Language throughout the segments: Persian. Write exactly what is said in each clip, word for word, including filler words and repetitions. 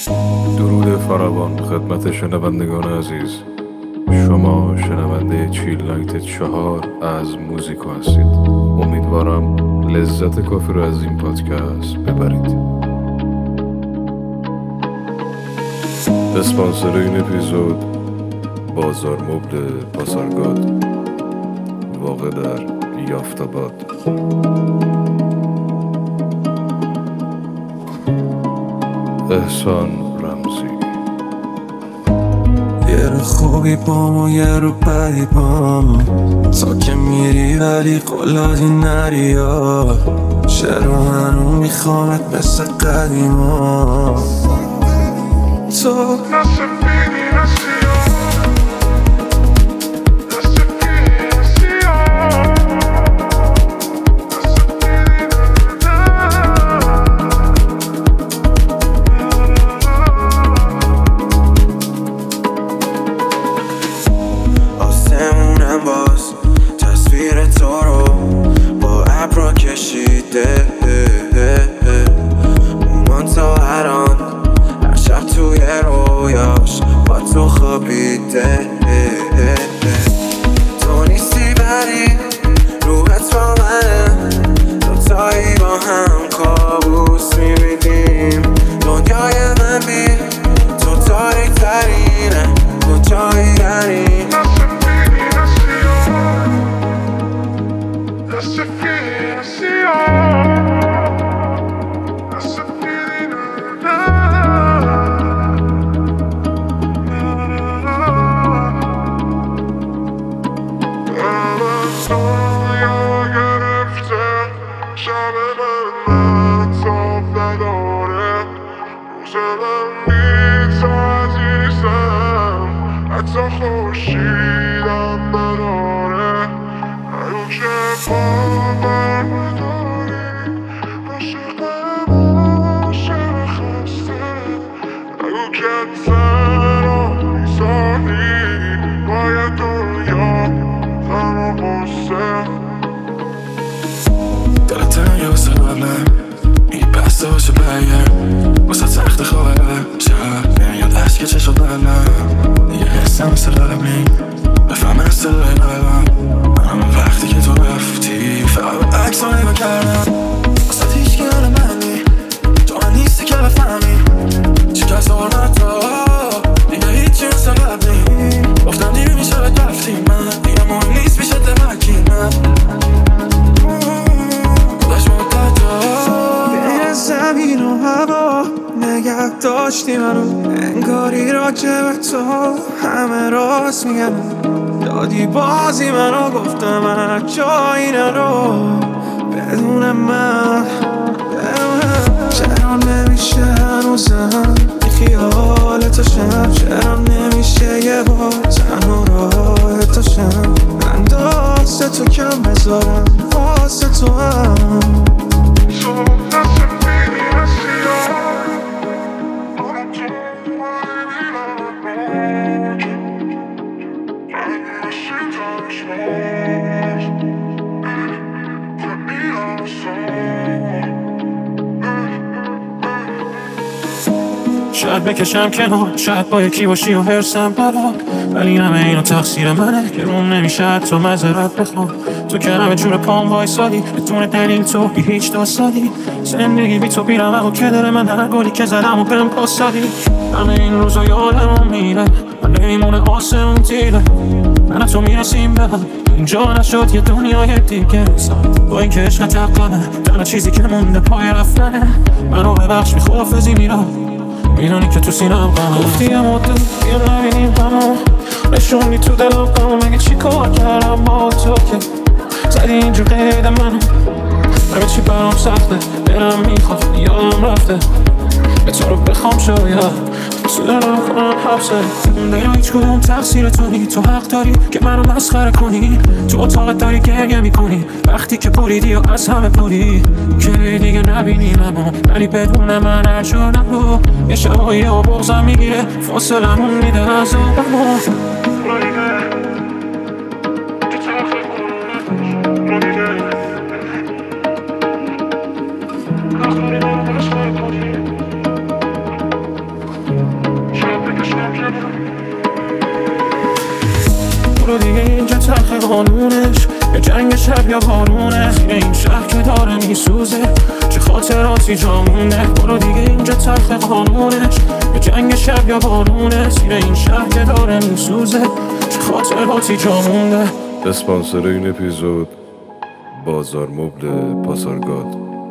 درود فراوان خدمت شنوندگان عزیز. شما شنونده چیل نایت چهار از موزیکو هستید. امیدوارم لذت کافی رو از این پادکست ببرید. اسپانسر این اپیزود بازار مبل پاسارگاد، واقع در یافت‌آباد. احسان رمزی. یه رو خوبی بام و یه رو بدی بام، تا که میری ولی قلادی نری ها. چرا منو میخوامت مثل قدیما؟ تو تصویر تو رو با ابرا کشیده، اومان تا هران هر شب توی رویاش با تو خوابیده. تو نیستی ولی روحت با منه، دوتایی با هم کابوس میبینیم. دنیای من بی تو تاریک ترینه، کجایی داریم؟ حتی خوشیدم نداره، اگه که باور نداری عاشقم عاشق خسته، اگه که تنها میزانی باید دنیا غم و غصه. دلت تنگه واسه قبلم این بسته باشه برگرد، واسه تخت خوابه شب نمیاد عشق چشم بلم. دیگه حسم مثل قبلی بفهم از صدای قلبم، منم وقتی که تو رفتی فقط به عکس رو نگاه کردم. واسه هیچ که حال منی تو من نیستی که بفهمی شکست حرمت ها دیگه هیچی مثل قبلی. گفتم دیگه میشه بهت رفتی من دیگه مهم نیست میشه دمکی من خودش مدت ها بین زمین و هوا نگه داشتی منو، انگاری راجع به تو همه راست میگن. دادی بازی منو گفتم من جایی نرو بدون من. چرا نمیشه هنوزم این خیال تو شم؟ چرا نمیشه یه بار تنها راه تو شم؟ من دست تو کم بذارم واسه تو هم. شاید بکشم کنار، شاید با یکی باشی و هرسم برا، ولی همه اینو تقصیر منه که روم نمیشه تو مذارت بخوام. تو که همه جور پام وایسادی بدون دلیل، تو بی هیچ داستانی. زندگی بی تو بیرم و که دل من هر گلی که زدم و بهم پاسدی. همه این روزا یادمون میره من نمیمونه آسمون تیره، من تو میرسیم به هم اینجا نشد یه دنیای دیگه. با این که عشق تقامه تنها چیزی که مونده پای رفتنه. منو ببخش بی خدافزی میرم، میدونی که تو سینم غمه. گفتی یه مدت بیا نبینیم همو، نشونی تو دلم غمو. مگه چی کار کردم با تو که زدی اینجور قید منو؟ همه چی برام سخته، دلم میخواد یادم رفته به تو رو بخوام شاید تو دلم کنم حبسه. دیگه هیچ کدوم تقصیر تو نی، تو حق داری که منو مسخره کنی. تو اتاقت داری گریه میکنی وقتی که بریدی و از همه پری که دیگه نبینیم همو، ولی بدون من هر جا نرو. یه شبایی و بغضم میگیره فاصلمون میده از آبمو. قانونش، یا جنگ شب یا بارونه. زیر این شهر که داره میسوزه چه خاطراتی جا مونده. برو دیگه اینجا تلخ قانونش، یا جنگ شب یا بارونه. زیر این شهر که داره میسوزه چه خاطراتی جا مونده. اسپانسر این اپیزود بازار مبل پاسارگاد.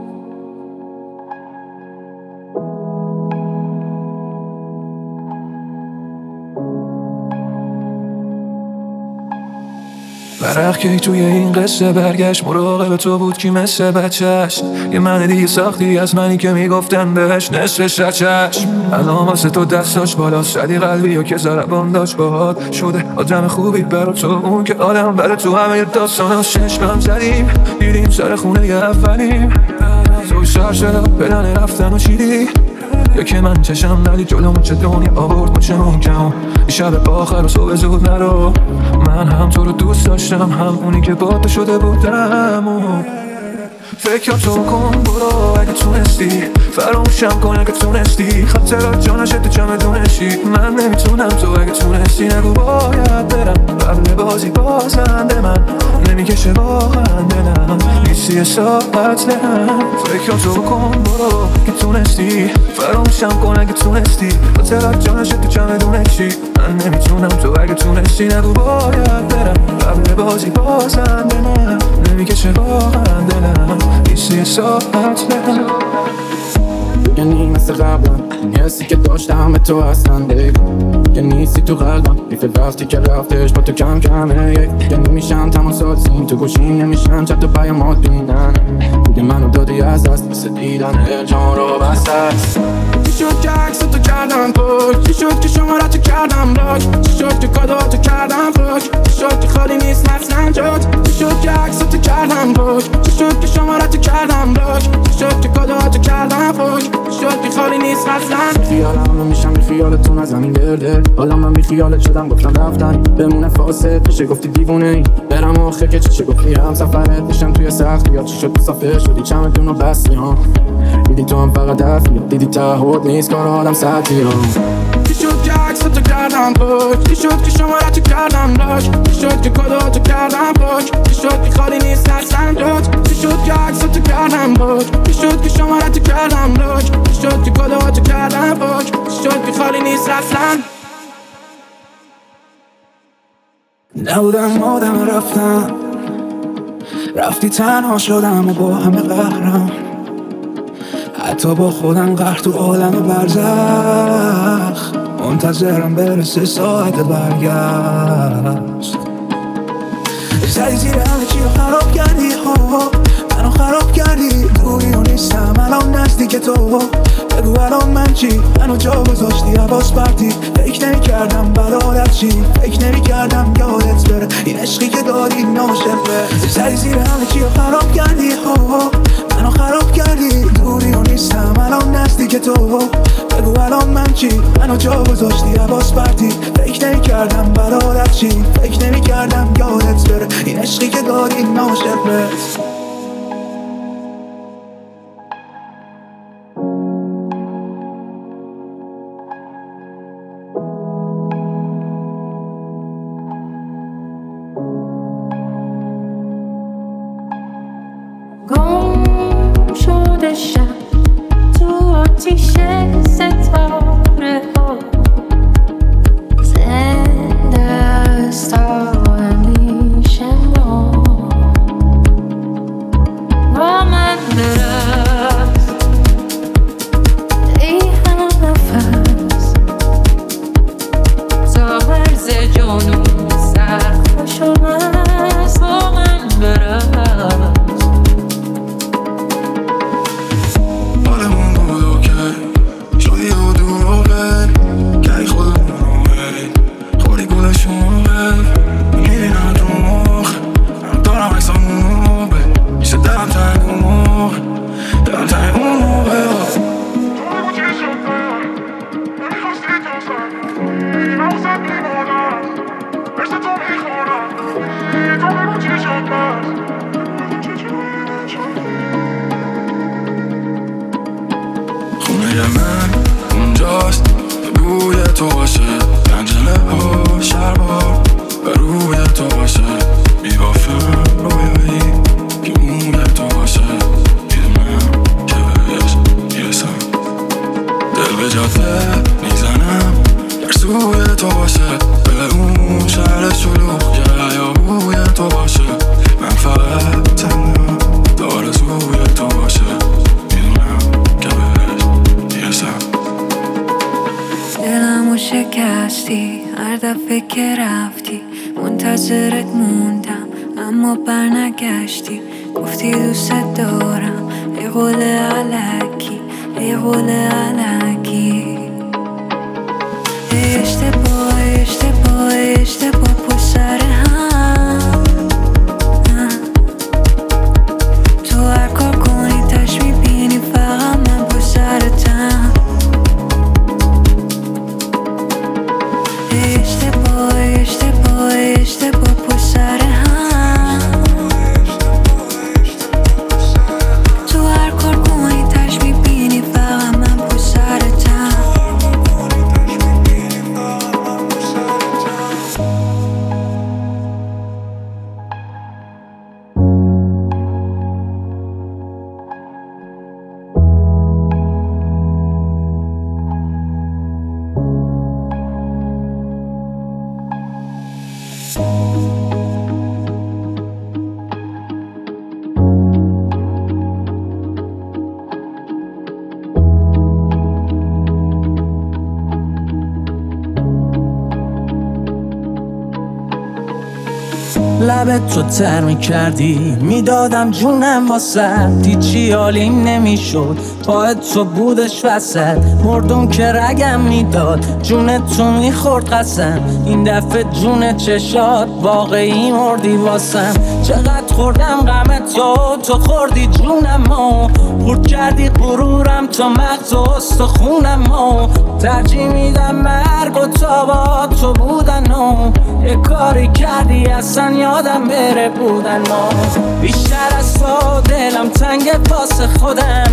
برق که توی این قصه برگشت، مراقب تو بود کی مثل بچهش. یه من دیگه ساختی از منی که میگفتم بهش نصفش رچش. الان واسه تو دستاش بالاست، شدی قلبی و که ضربان داشت باهات شده آدم خوبی برا تو، اون که آدم برا تو. همه داستاناش چشمم زدیم دیدیم سر خونه یه اولیم. تو شهر شد پلن رفتن و چیدی، یا که من چشم ندید جلوم چه دنیا آورد مچمون کم. شب آخر و صبح زود نرو، من هم تو رو دوست داشتم، هم اونی که با تو شده بودم. فکر تو کن برو اگه تونستی، فراموشم کن اگه تونستی. خاطرات جانشه تو چمدونشی، من نمیتونم تو اگه تونستی. نگو باید برم قبل بازی بازنده من نمیکشه واقعا دلم نیستی یه ساعت لهم. فکر تو کن برو اگه تونستی، فراموشم کن اگه تونستی. خاطرات جانشه تو چمدونشی، من نمیتونم تو اگه تونستی. نگو باید برم قبل بازی بازنده من نمیکشه واقعا دلم نیستی یه ساعت لهم. یعنی مثل قبلم یه حسی که داشتم به تو اصلا دیگه یه نیستی تو قلبم. بیفه وقتی که رفتش با تو کم کمه یک یعنی میشم تماسات زین تو گوشیم نمیشم چند تا پیامات بینن. دیگه منو دادی از دست مثل دیدن جان رو بسته است. چی شد که عکس تو کردم پاک، چی شد که شماره تو کردم لاک، چی شد که کادو تو کردم پاک، چی شد که خالی نیست مثلا جات، چی شد که عکس تو کردم پاک، چی شد که شماره تو کردم لاک، چی شد که کادو تو کردم پاک، چی شد که خالی نیست مثلا. خیالم نمیشم بی خیالتون از زمین گرده، حالا من بی خیالت شدم گفتم رفتن بمونه فاسد. میشه گفتی دیوونه ای برم آخه که چی گفتی هم سفرت بشم توی سخت یا چی شد مسافر شدی چمدون و بستی ها. دیدی تو هم فقط دفعی دیدی تعهد نیست کار آدم سطحی ها. چی شد که عکس تو کردم پاک، چی شد که شماره تو کردم لاک، چی شد که کادو تو کردم پاک، چی شد که خالی نیست اصلا جات، چی شد که عکس تو کردم پاک، چی شد که شماره تو کردم لاک، چی شد که کادو تو کردم پاک، چی شد که خالی نیست اصلا. نبودم آدم رفتم، رفتی تنها شدم و با همه قهرم. حتی با خودم قهر تو عالم برزخ، منتظرم برسه ساعت برگشت. زدی زیر همه چی رو خراب کردی ها، منو خراب کردی. دوری و نیستم الان نزدیک تو، بگو الان من چی؟ منو جا گذاشتی حواس پرتی. فکر نمی کردم برادر چی، فکر نمی کردم یادت بره این عشقی که داری ناشفه. زدی زیر همه چی رو خراب کردی ها، منو خراب کردی. دوری و نیستم الان نزدیک تو، بگو الان من چی؟ منو جا گذاشتی حواس پرتی. فکر نمی کردم برادر چی، فکر نمی کردم یادت بره این عشقی که داری ناشفه. گم شده شب تو آتیش ستاره ها، زنده است تا همیشه ما. با من برست ای هم نفس تا مرز جنون سرخوش و مست. با من برست خونه من اونجاست به بوی تو باشه، پنجره ها شربار به روی تو باشه. به جاده میزنم در سوی تو باشه، به اون شهر شلوغ که هیاهوی تو باشه. من فقط تنها داره سوی تو باشه، میدونم که بهش میرسم. دلمو شکستی هر دفعه که رفتی، منتظرت موندم اما برنگشتی. گفتی دوست دارم ای قول علکی، ای قول علکی. اشتباه اشتباه اشتباه پشت سر هم. تو هر کار کنی تش میبینی فقط من پشت سرتم. اشتباه اشتباه اشتباه پشت سر هم. تو هر کار کنی تش میبینی فقط من پشت سرتم. لبت تو تر میکردی میدادم جونم واسد، هیچی حالیم نمیشد پاهت تو بودش وسط. مردم که رگم میداد جونت تو میخورد قسم، این دفعه جون چشات واقعی مردی واسم. چقدر خوردم غم تو تو خوردی جونم و خورد کردی غرورم تا مغز و استخونم و ترجیح میدم مرگ و تا با تو بودن و یه کاری کردی اصلا یادم بره بودن ما. بیشتر از تو دلم تنگ واسه خودم،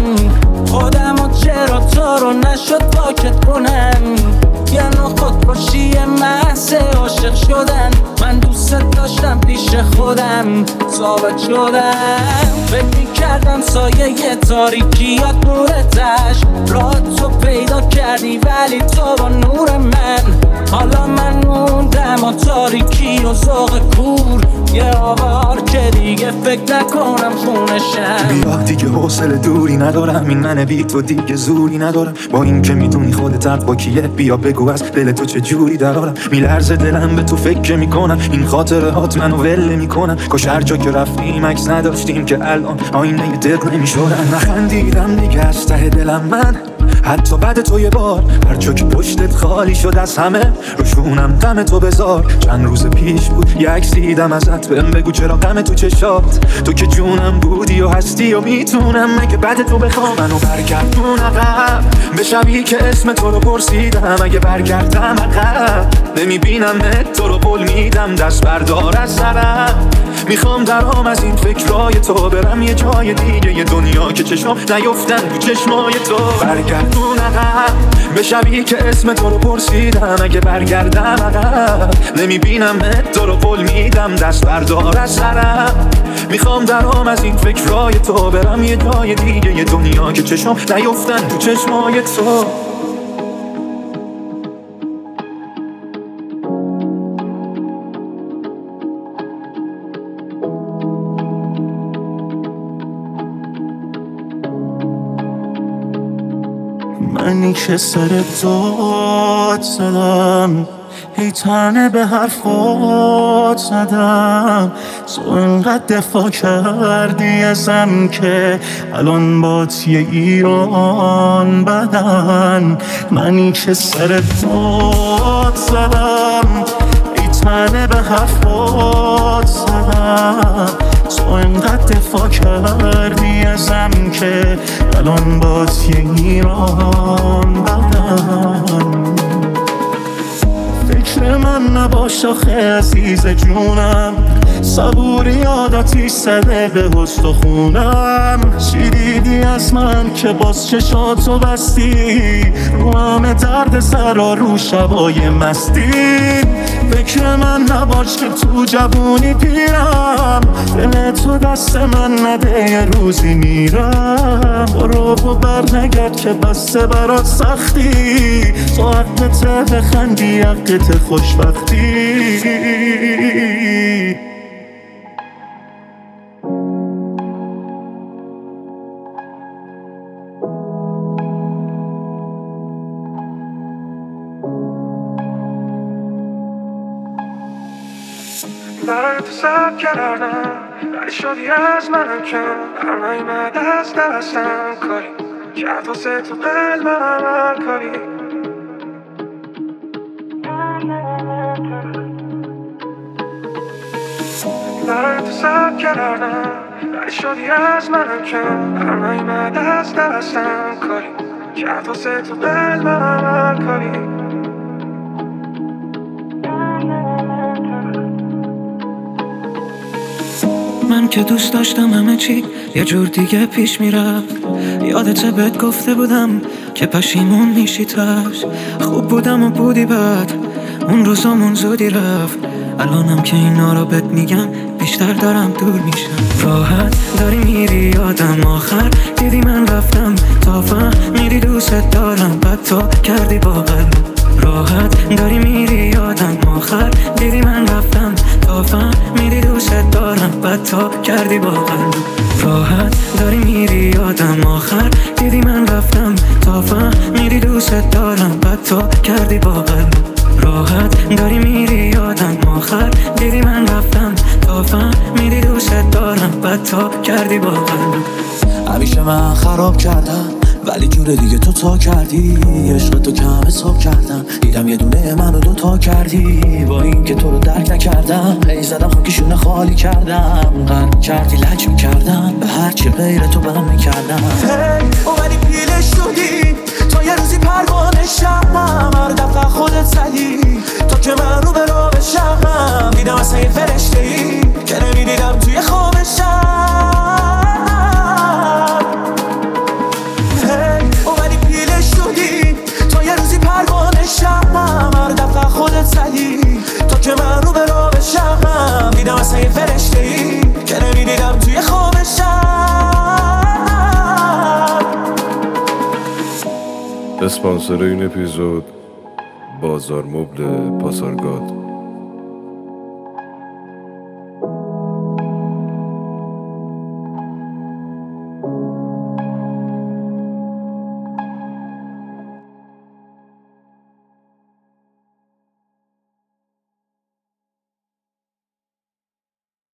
خودم و چرا تو رو نشد پاکت کنم. یه نوع خودکشی محض عاشق شدن، من دوست داشتم پیش خودم ثابت شدم. فکر میکردم سایه تاریکیات نورتش، راه تو پیدا کردی ولی تو با نور من. حالا من موندم و تاریکی و ذوق کور، یه آوار که دیگه فکر نکنم خونشم. بیا دیگه حوصله دوری ندارم، این من بی تو دیگه زوری ندارم. با این که میدونی خودت حق با کیه، بیا بگو از دل تو چه جوری درارم. میلرزه دلم به تو فکر میکنم، این خاطره هات منو ول میکنم. کاش هر جا که رفتیم عکس نداشتیم که الان آینه دق نمیشدن. نخندیدم دیگه از ته دلم من، حتی بعد تو یه بار هر جا که پشتت خالی شد از همه روشونم غم تو بذار. چند روز پیش بود یه عکس دیدم ازت، بهم بگو چرا غم تو چشات. تو که جونم بودی و هستی و میتونم اگه بعد تو بخوام منو برگردون عقب به شبی که اسم تو رو پرسیدم. اگه برگردم عقب نمیبینم تو رو قول میدم دست بردار از سرم. میخوام درام از این فکرای تو برم یه جای دیگه، یه دنیا که چشم نیفتن تو چشمای تو. برگردون عقب به شبی که اسم تو رو پرسیدم. اگه برگردم عقب نمیبینم تو رو قول میدم دست بردار از سرم. میخوام درام از این فکرای تو برم یه جای دیگه، یه دنیا که چشم نیفتن تو چشمای تو. منی که سر داد زدم، هی تنه به حرفات زدم. تو انقدر دفاع کردی ازم که الان با توی ایران بدن. منی که سر داد زدم، هی تنه به حرفات زدم. تو انقدر دفاع کردی ازم که الان با توی ایران بدن. فکر من نباش آخه عزیز جونم، صبوری عادتی زده به استخونم. چی دیدی از من که باز چشاتو بستی، رو همه درد سرا رو شبای مستی. فکر من نباش که تو جوونی پیرم، دل تو دست من نده یه روزی میرم. برو و بر نگرد که بسته برات سختی، تو حقته بخندی حقت خوشبختی. برای تو سب کردم ولی شدی از من کم، همه نیمد از دستم کاری کرد واسه تو قلبم عمل کاری. برای تو سب کردم ولی شدی از من کم، همه نیمد از دستم کاری کرد واسه تو قلبم عمل کاری. من که دوست داشتم همه چی یه جور دیگه پیش میرفت، یادت بهت گفته بودم که پشیمون میشی تاش. خوب بودم و بودی بد، اون روزامون زودی رفت. الانم که اینا رو بهت میگم بیشتر دارم دور میشم. راحت داری میری یادم آخر دیدی من رفتم تا فهمیدی دوست دارم، بعد تو کردی با قلبم. راحت داری میری یادم آخر دیدی من رفتم تا فهمیدی دوست دارم، بعد تو کردی با قلبم. راحت داری میری یادم آخر دیدی من رفتم تا فهمیدی دوست دارم، بعد تو کردی با قلبم. راحت داری میری یادم آخر دیدی من رفتم تا فهمیدی دوست دارم، بعد تو کردی با قلبم. همیشه من خراب کردم ولی جور دیگه تو تا کردی، عشق تو کم حساب کردم دیدم یه دونه منو دو تا کردی. با این که تو رو درک نکردم هی زدم خاکشونه خالی کردم، غرق کردی لج میکردم به هر چی غیر تو برام میکردم. هی اومدی پیلش شدی تا یه روزی پروانه شم، هر دفعه خودت زدی تا که من رو به رو بشم. دیدم اصلا یه فرشته ای که نمیدیدم توی خوابشم. هر دفعه خودت زدی تا که من رو به رو بشم. دیدم اصلا یه فرشته ای که نمیدیدم توی خوابشم. اسپانسر این اپیزود بازار مبل پاسارگاد.